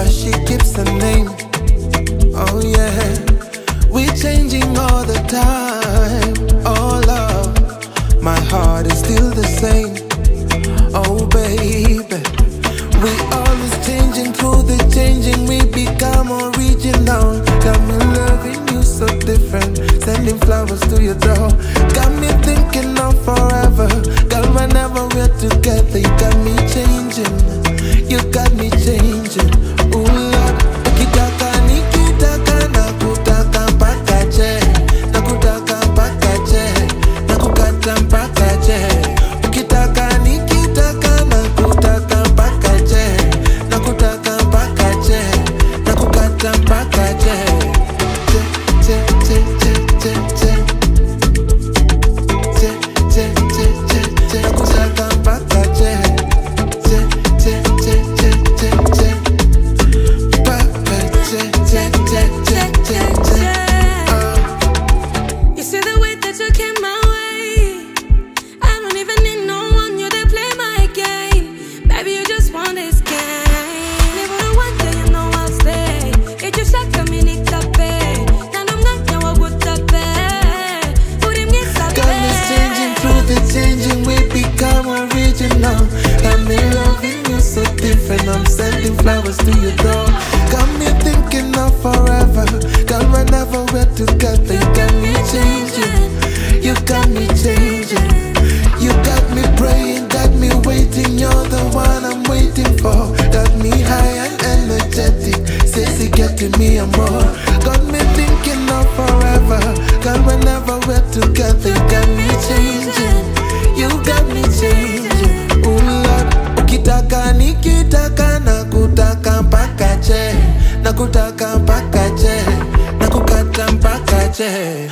but she keeps her name. Oh yeah, we changing all the time. Oh love, my heart is still the same. Oh baby, we always changing, through the changing we become original. Got me loving you so different, sending flowers to your door. Got me thinking of forever, girl, whenever we're together. You got me changing, you got me changing. Ooh Lord, ukitaka nikitaka nakutaka mpaka che, nakutaka mpaka che, nakukata mpaka che. Ukitaka nikitaka nakutaka mpaka che, nakutaka mpaka che, nakukata mpaka che. Che che che che che che che che che che, nakutaka mpaka che. Che che che che che che, mpaka che che che che che che. You see the way that you came my way, I don't even need no one, you to play my game. Baby, you just want this game. Never the one day you know I'll stay. Get your shot, come in it up, eh. Now I'm not now I would up, eh. Put him in up, Got me changing, through the changing we become original. Got me loving you so different, I'm sending flowers to your door. Got me thinking of forever, girl, whenever we're together. You got me changing, you got me changing. You got me praying, got me waiting. You're the one I'm waiting for. Got me high and energetic, sexy, getting me a more. Got me thinking of forever, girl, whenever we're together. You got me changing, you got me changing. Ooh Lord, ukitaka nikitaka nakutaka mpaka che, nakutaka mpaka che, nakukata mpaka che.